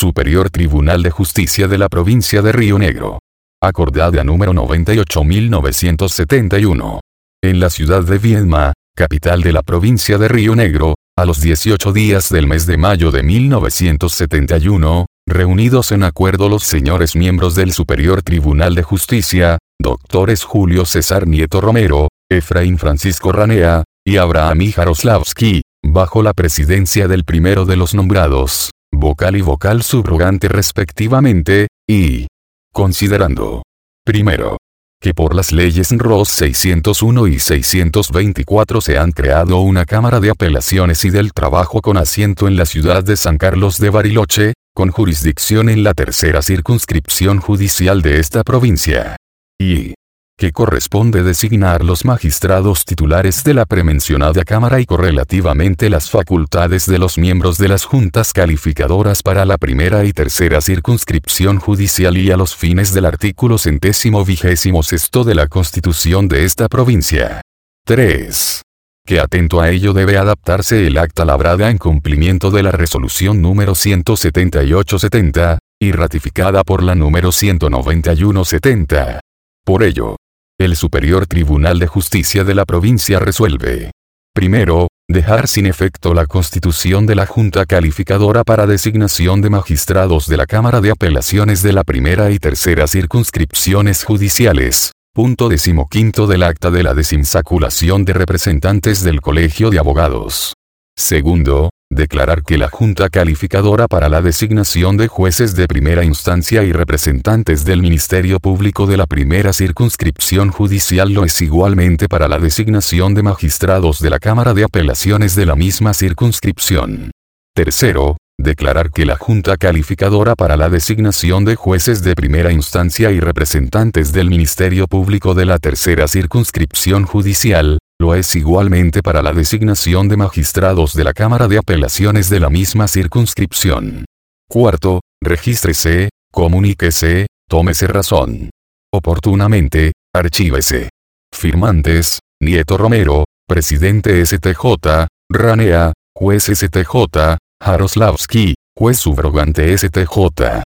Superior Tribunal de Justicia de la Provincia de Río Negro. Acordada número 98.971. En la ciudad de Viedma, capital de la provincia de Río Negro, a los 18 días del mes de mayo de 1971, reunidos en acuerdo los señores miembros del Superior Tribunal de Justicia, doctores Julio César Nieto Romero, Efraín Francisco Ranea, y Abraham Jaroslavsky, bajo la presidencia del primero de los nombrados, vocal y vocal subrogante respectivamente, y considerando, primero, que por las leyes ROS 601 y 624 se han creado una Cámara de Apelaciones y del Trabajo con asiento en la ciudad de San Carlos de Bariloche, con jurisdicción en la tercera circunscripción judicial de esta provincia. Y que corresponde designar los magistrados titulares de la premencionada Cámara y correlativamente las facultades de los miembros de las juntas calificadoras para la primera y tercera circunscripción judicial y a los fines del artículo 126 de la Constitución de esta provincia. 3. Que atento a ello debe adaptarse el acta labrada en cumplimiento de la resolución número 17870, y ratificada por la número 19170. Por ello, el Superior Tribunal de Justicia de la provincia resuelve. Primero, dejar sin efecto la constitución de la Junta Calificadora para designación de magistrados de la Cámara de Apelaciones de la primera y tercera circunscripciones judiciales. Punto 15 del acta de la desinsaculación de representantes del Colegio de Abogados. Segundo, declarar que la Junta Calificadora para la designación de jueces de primera instancia y representantes del Ministerio Público de la primera circunscripción judicial lo es igualmente para la designación de magistrados de la Cámara de Apelaciones de la misma circunscripción. Tercero, declarar que la Junta Calificadora para la designación de jueces de primera instancia y representantes del Ministerio Público de la tercera circunscripción judicial, lo es igualmente para la designación de magistrados de la Cámara de Apelaciones de la misma circunscripción. Cuarto, regístrese, comuníquese, tómese razón. Oportunamente, archívese. Firmantes, Nieto Romero, presidente STJ, Ranea, juez STJ, Jaroslavsky, juez subrogante STJ.